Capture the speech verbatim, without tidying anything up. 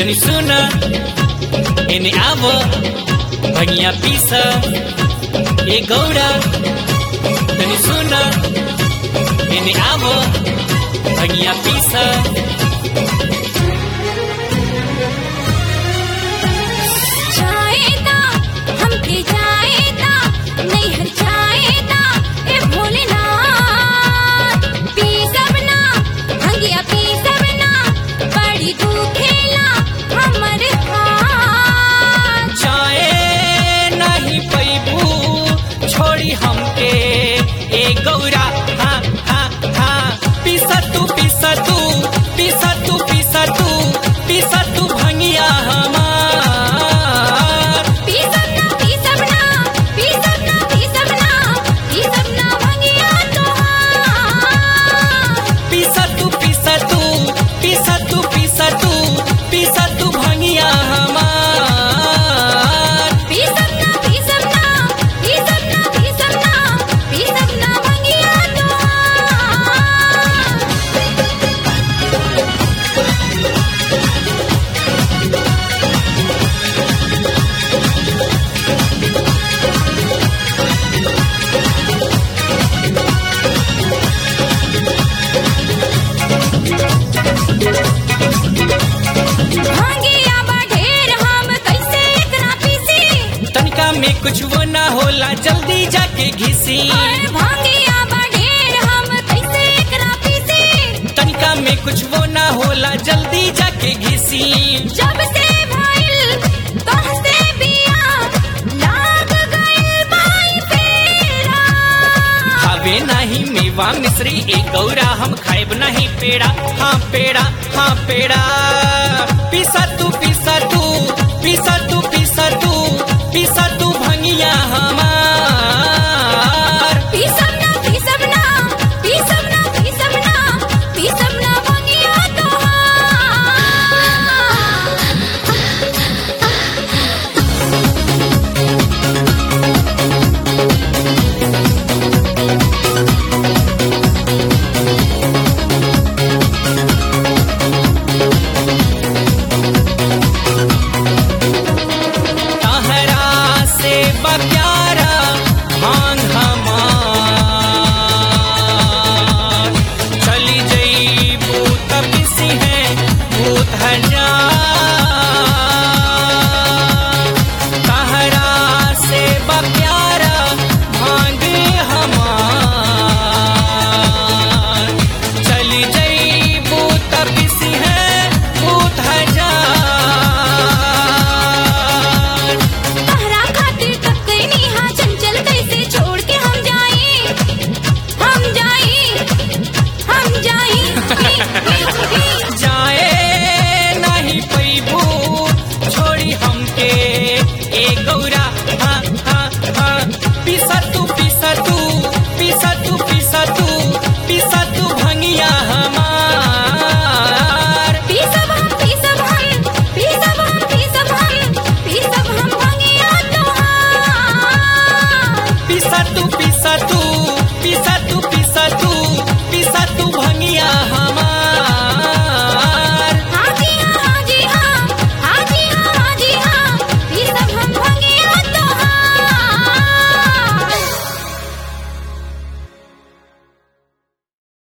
तनी सुन एने आव भंगिया पीस ए गौरा तनी सुन एने आव भंगिया पीस जाएगा हमके जाएगा नहीं हर जाएगा ए भोलेनाथ पी सबना भंगिया पी सबना बड़ी दुखेला हमर हाथ जाए नहीं पैबू छोड़ी हमके ए गौरा हाँ हाँ हाँ पीसा तू पीसा तू पीसा तू पीसा तू पीसा तू भंगिया हमार पी सबना पी सबना पी सबना पी सबना पी सबना भंगिया तोहार पीसा तू पीसा तू पीसा तू पीसा तू पीसा तू भंगिया हमार पी सबना पी सबना पी सबना पी सबना पी सबना भंगिया तोहार भांगिया बढ़ेर हम कैसे इतना पीसी तनिका में कुछ वो ना होला जल्दी जाके घिसी और भांगिया बढ़ेर हम कैसे इतना पीसी तनिका में कुछ वो ना होला जल्दी जाके घिसी जब से भइल तोहसे बिया लाग गइल बाई फेरा खावे नहीं मेवा मिश्री ए गौरा हम खाएब नहीं पेड़ा हाँ पेड़ा हाँ पेड़ा पीसा तू पीसा तू पीसा तू पीसा तू पीसा तू भंगिया हमार पी सबना पी सबना पी सबना पी सबना पी सबना भंगिया तहरा से बप्यारा भांग हमार चली जई भूत पिसी है भूत हजार तहरा से बप्यारा भांग हमार चली जई भूत पिसी है भूत हजार तहरा खातिर तक नहीं हाँ चंचल कैसे छोड़ के हम जाए हम जाए हम जाए जाए नहीं पैबू छोड़ी हमके ए गौरा हाँ हाँ हाँ पीसा तू पीसा तू पीसा तू पीसा तू पीसा तू भंगिया हमार पी सब हम पी सब हम पी सब हम पी सब हम पी सब हम भंगिया तोहार पीसा तू पीसा तू